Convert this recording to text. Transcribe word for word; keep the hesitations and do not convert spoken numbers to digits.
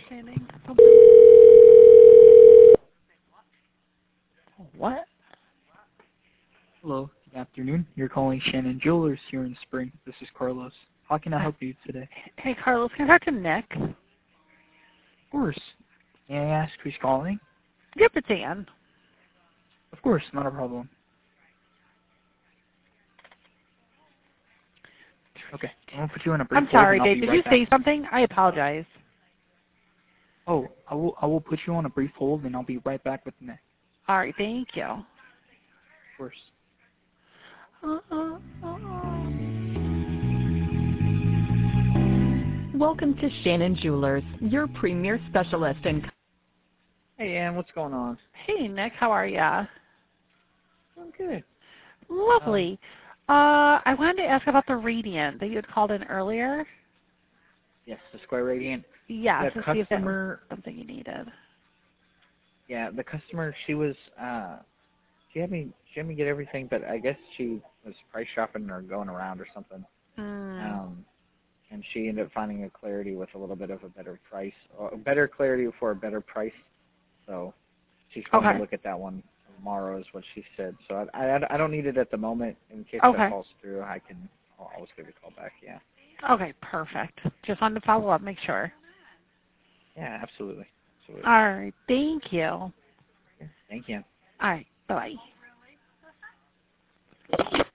understanding. Oh, What? Hello, good afternoon. You're calling Shannon Jewelers here in Spring. This is Carlos. How can I help you today? hey, Carlos, can I talk to Nick? Of course. May I ask who's calling? Yep, it's Ann. Of course, not a problem. Okay, I'm going to put you on a brief I'm hold sorry, and I'll Dave. be Did right you back. say something? I apologize. Oh, I will, I will put you on a brief hold and I'll be right back with Nick. All right, thank you. Of course. Uh, uh, uh. Welcome to Shannon Jewelers, your premier specialist in... Hey, Ann, what's going on? Hey, Nick, how are ya? I'm good. Lovely. Uh, I wanted to ask about the Radiant that you had called in earlier. Yes, the Square Radiant. Yeah, The to see if that was customer, something you needed. yeah, the customer, she was, uh, she had me, she had me get everything, but I guess she was price shopping or going around or something. Mm. Um, and she ended up finding a clarity with a little bit of a better price, or a better clarity for a better price. So she's going Okay. to look at that one tomorrow, is what she said. So I, I, I don't need it at the moment. In case Okay. that falls through, I can I'll always give you a call back. Yeah. Okay, perfect. Just wanted to follow up, make sure. Yeah, absolutely. Absolutely. All right, thank you. All Thank you. right, bye-bye.